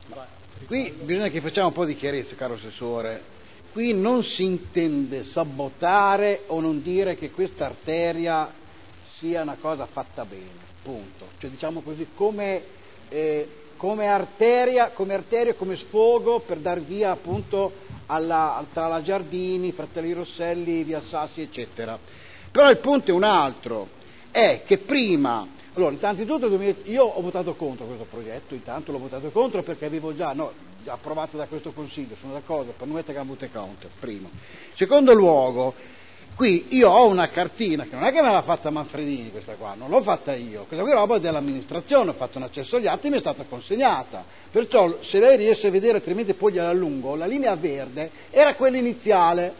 Qui bisogna che facciamo un po' di chiarezza, caro assessore. Qui non si intende sabotare o non dire che questa arteria sia una cosa fatta bene, punto. Cioè, diciamo così, come arteria, come sfogo per dar via appunto tra la Giardini, Fratelli Rosselli, via Sassi, eccetera. Però il punto è un altro, è che prima, allora, innanzitutto io ho votato contro questo progetto, intanto l'ho votato contro perché avevo già approvato da questo Consiglio, sono d'accordo, per non mettere gambute counter, primo. Secondo luogo, qui io ho una cartina, che non è che me l'ha fatta Manfredini questa qua, non l'ho fatta io, questa qui è roba dell'amministrazione, ho fatto un accesso agli atti e mi è stata consegnata, perciò se lei riesce a vedere, altrimenti poi gliela allungo, la linea verde era quella iniziale.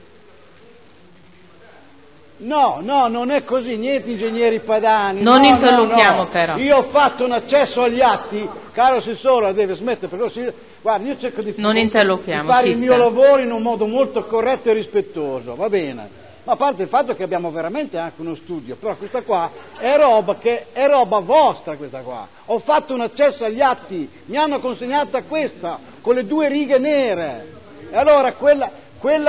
No, non è così, niente ingegneri padani. Non interrompiamo però. Io ho fatto un accesso agli atti, caro assessore, deve smettere, perché guarda, io cerco di fare il mio lavoro in un modo molto corretto e rispettoso, va bene? Ma a parte il fatto che abbiamo veramente anche uno studio, però questa qua è roba vostra questa qua. Ho fatto un accesso agli atti, mi hanno consegnata questa, con le 2 righe nere. E allora quella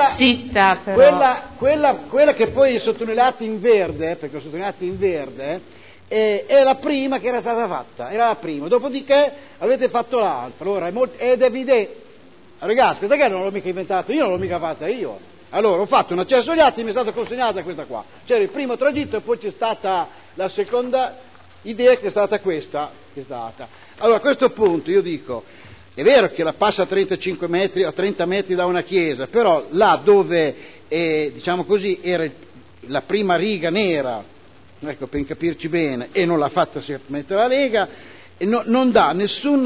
che poi è sottolineata in verde, perché ho sottolineato in verde, è la prima che era stata fatta, era la prima, dopodiché avete fatto l'altra, allora ed è evidente, ragazzi, questa che non l'ho mica inventata io, non l'ho mica fatta io, allora ho fatto un accesso agli atti e mi è stata consegnata questa qua, c'era il primo tragitto e poi c'è stata la seconda idea che è stata questa, allora a questo punto io dico, è vero che la passa a 35 metri o 30 metri da una chiesa, però là dove, diciamo così, era la prima riga nera, ecco, per capirci bene, e non l'ha fatta certamente la Lega, non dà nessun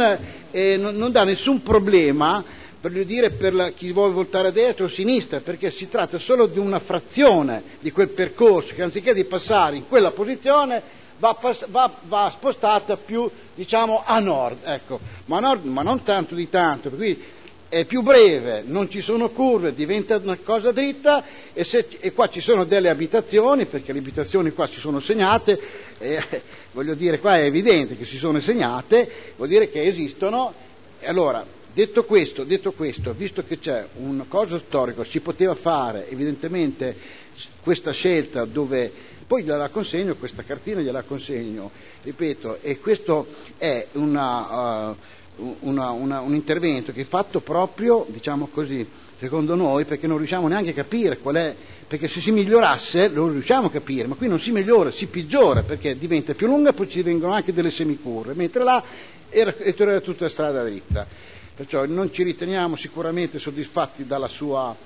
problema, voglio dire, per chi vuole votare a destra o a sinistra, perché si tratta solo di una frazione di quel percorso che anziché di passare in quella posizione va spostata più, diciamo, a nord, ecco, ma non tanto di tanto, per cui è più breve, non ci sono curve, diventa una cosa dritta e qua ci sono delle abitazioni, perché le abitazioni qua si sono segnate, voglio dire, qua è evidente che si sono segnate, vuol dire che esistono, e allora, detto questo, visto che c'è un coso storico, si poteva fare evidentemente questa scelta dove poi gliela consegno, questa cartina gliela consegno, ripeto, e questo è un intervento che è fatto proprio, diciamo così, secondo noi, perché non riusciamo neanche a capire qual è, perché se si migliorasse lo riusciamo a capire, ma qui non si migliora, si peggiora, perché diventa più lunga e poi ci vengono anche delle semicurve, mentre là era tutta strada dritta. Perciò non ci riteniamo sicuramente soddisfatti dalla sua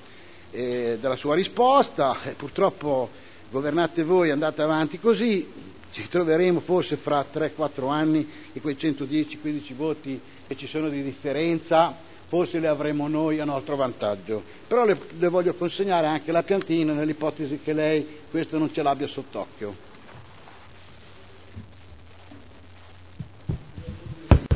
risposta, purtroppo governate voi, andate avanti così, ci troveremo forse fra 3-4 anni e quei 110-15 voti che ci sono di differenza forse le avremo noi a nostro vantaggio, però le voglio consegnare anche la piantina nell'ipotesi che lei questo non ce l'abbia sott'occhio.